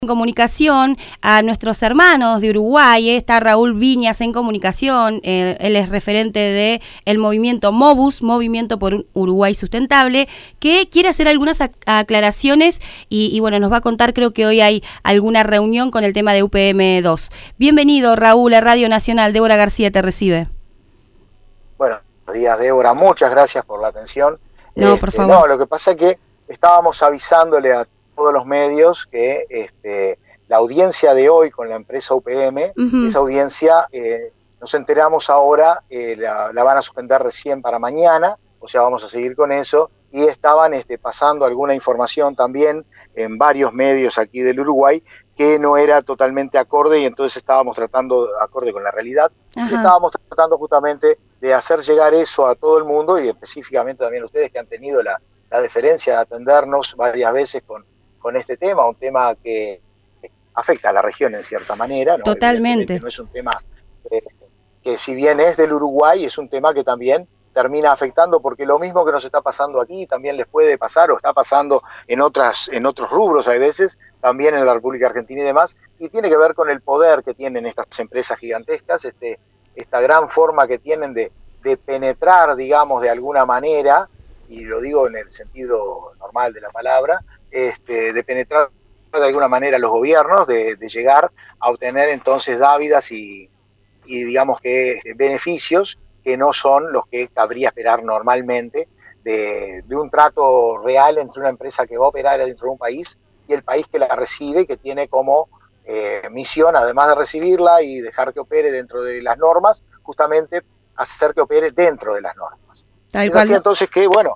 En comunicación a nuestros hermanos de Uruguay. Está Raúl Viñas en comunicación, él es referente de el movimiento MOBUS, Movimiento por un Uruguay Sustentable, que quiere hacer algunas aclaraciones y bueno, nos va a contar, creo que hoy hay alguna reunión con el tema de UPM2. Bienvenido, Raúl, a Radio Nacional. Débora García te recibe. Buenos días, Débora, muchas gracias por la atención. No, por favor. No, lo que pasa es que estábamos avisándole a todos los medios que la audiencia de hoy con la empresa UPM, esa audiencia, nos enteramos ahora, la van a suspender recién para mañana, o sea, vamos a seguir con eso, y estaban pasando alguna información también en varios medios aquí del Uruguay que no era totalmente acorde, y entonces estábamos tratando, acorde con la realidad, estábamos tratando justamente de hacer llegar eso a todo el mundo, y específicamente también ustedes que han tenido la deferencia de atendernos varias veces con este tema, un tema que afecta a la región en cierta manera, ¿no? Totalmente. No es un tema que si bien es del Uruguay, es un tema que también termina afectando, porque lo mismo que nos está pasando aquí también les puede pasar o está pasando en otros rubros, hay veces, también en la República Argentina y demás, y tiene que ver con el poder que tienen estas empresas gigantescas, esta gran forma que tienen de penetrar, digamos, de alguna manera, y lo digo en el sentido normal de la palabra, de penetrar de alguna manera los gobiernos, de llegar a obtener entonces dávidas y digamos que beneficios que no son los que cabría esperar normalmente de un trato real entre una empresa que va a operar dentro de un país y el país que la recibe, que tiene como misión, además de recibirla y dejar que opere dentro de las normas, justamente hacer que opere dentro de las normas. Tal es cual. así entonces que, bueno,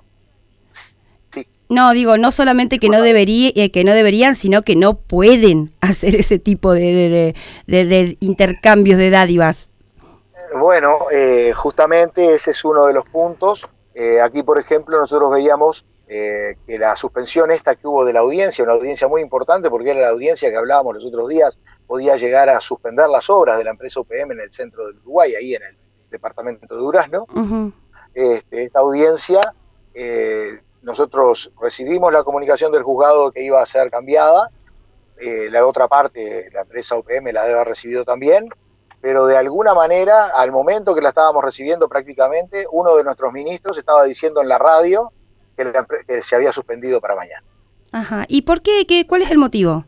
sí. No, digo, no solamente que no deberían, sino que no pueden hacer ese tipo de intercambios de dádivas. Bueno, justamente ese es uno de los puntos. Aquí, por ejemplo, nosotros veíamos que la suspensión esta que hubo de la audiencia, una audiencia muy importante porque era la audiencia que hablábamos los otros días, podía llegar a suspender las obras de la empresa UPM en el centro del Uruguay, ahí en el departamento de Durazno. Esta audiencia, nosotros recibimos la comunicación del juzgado que iba a ser cambiada, la otra parte, la empresa UPM la debe haber recibido también, pero de alguna manera, al momento que la estábamos recibiendo prácticamente, uno de nuestros ministros estaba diciendo en la radio que se había suspendido para mañana. Ajá. ¿Y por qué? ¿Cuál es el motivo?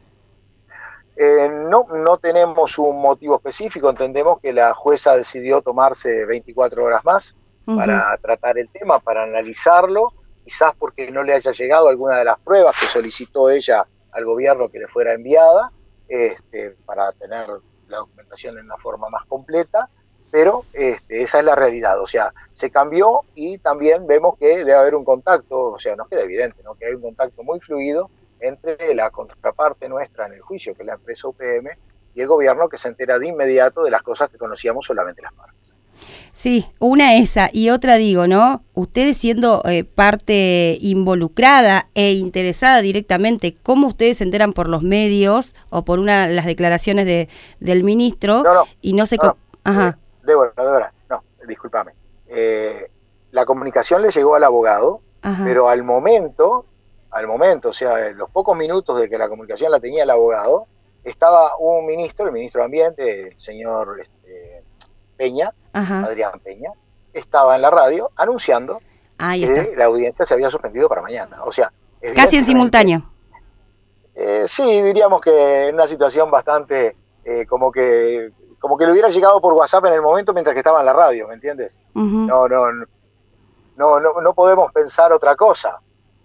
No tenemos un motivo específico, entendemos que la jueza decidió tomarse 24 horas más para tratar el tema, para analizarlo, quizás porque no le haya llegado alguna de las pruebas que solicitó ella al gobierno que le fuera enviada, para tener la documentación en una forma más completa, pero esa es la realidad, o sea, se cambió y también vemos que debe haber un contacto, o sea, nos queda evidente, ¿no?, que hay un contacto muy fluido entre la contraparte nuestra en el juicio, que es la empresa UPM, y el gobierno, que se entera de inmediato de las cosas que conocíamos solamente las partes. Sí, una esa y otra digo, ¿no? Ustedes siendo parte involucrada e interesada directamente, ¿cómo ustedes se enteran por los medios o por las declaraciones del ministro? Y no se... Ajá. Débora, no, discúlpame. La comunicación le llegó al abogado, pero al momento, o sea, en los pocos minutos de que la comunicación la tenía el abogado, estaba un ministro, el ministro de Ambiente, el señor Peña, Adrián Peña, estaba en la radio anunciando que la audiencia se había suspendido para mañana. O sea, casi en simultáneo. Sí, diríamos que en una situación bastante como que le hubiera llegado por WhatsApp en el momento mientras que estaba en la radio, ¿me entiendes? No podemos pensar otra cosa.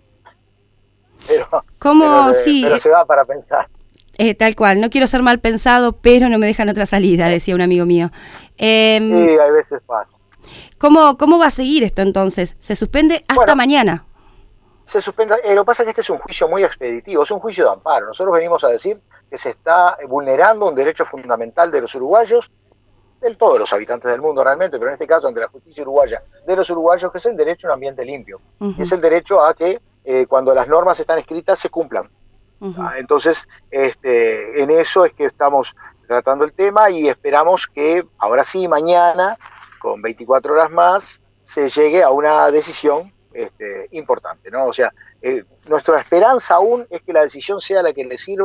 Pero se da para pensar. Tal cual, no quiero ser mal pensado, pero no me dejan otra salida, decía un amigo mío. Sí, hay veces pasa. ¿Cómo va a seguir esto entonces? ¿Se suspende hasta mañana? Se suspende. Lo que pasa es que este es un juicio muy expeditivo, es un juicio de amparo. Nosotros venimos a decir que se está vulnerando un derecho fundamental de los uruguayos, de todos los habitantes del mundo realmente, pero en este caso ante la justicia uruguaya, de los uruguayos, que es el derecho a un ambiente limpio. Es el derecho a que cuando las normas están escritas se cumplan. Entonces, en eso es que estamos tratando el tema y esperamos que ahora sí, mañana, con 24 horas más, se llegue a una decisión importante, ¿no? O sea, nuestra esperanza aún es que la decisión sea la que le sirva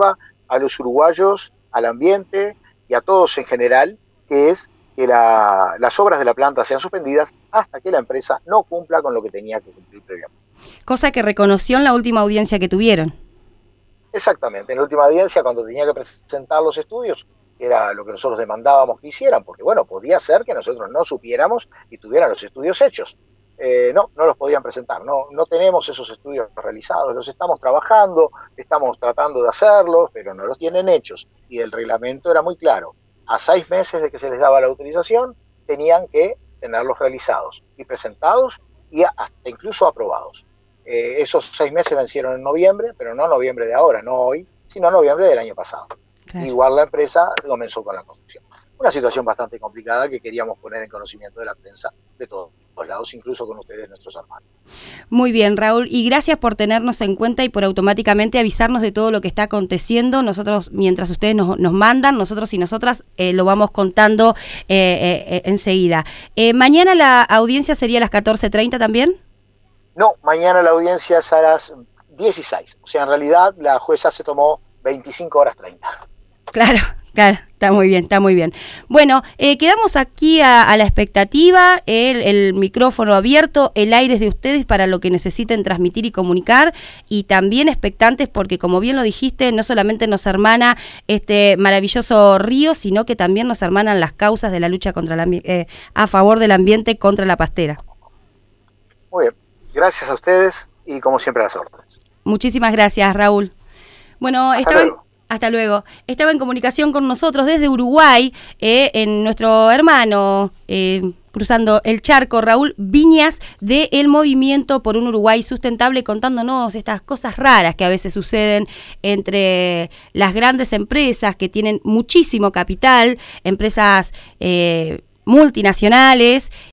a los uruguayos, al ambiente y a todos en general, que es que las obras de la planta sean suspendidas hasta que la empresa no cumpla con lo que tenía que cumplir previamente. Cosa que reconoció en la última audiencia que tuvieron. Exactamente, en la última audiencia, cuando tenía que presentar los estudios, era lo que nosotros demandábamos que hicieran, porque bueno, podía ser que nosotros no supiéramos y tuvieran los estudios hechos. No los podían presentar, no tenemos esos estudios realizados, los estamos trabajando, estamos tratando de hacerlos, pero no los tienen hechos. Y el reglamento era muy claro, a 6 meses de que se les daba la autorización, tenían que tenerlos realizados y presentados y hasta incluso aprobados. Esos 6 meses vencieron en noviembre, pero no noviembre de ahora, no hoy, sino noviembre del año pasado. Claro. Igual la empresa comenzó con la construcción. Una situación bastante complicada que queríamos poner en conocimiento de la prensa de todos lados, incluso con ustedes, nuestros hermanos. Muy bien, Raúl, y gracias por tenernos en cuenta y por automáticamente avisarnos de todo lo que está aconteciendo. Nosotros, mientras ustedes nos mandan, nosotros y nosotras lo vamos contando enseguida. ¿Mañana la audiencia sería a las 14:30 también? No, mañana la audiencia es a las 16. O sea, en realidad la jueza se tomó 25 horas 30. Claro, está muy bien. Bueno, quedamos aquí a la expectativa, el micrófono abierto, el aire es de ustedes para lo que necesiten transmitir y comunicar, y también expectantes porque, como bien lo dijiste, no solamente nos hermana este maravilloso río, sino que también nos hermanan las causas de la lucha contra a favor del ambiente contra la pastera. Muy bien, gracias a ustedes y como siempre a las órdenes. Muchísimas gracias, Raúl. Bueno, hasta luego. Estaba en comunicación con nosotros desde Uruguay, en nuestro hermano, cruzando el charco, Raúl Viñas, del Movimiento por un Uruguay Sustentable, contándonos estas cosas raras que a veces suceden entre las grandes empresas que tienen muchísimo capital, empresas multinacionales,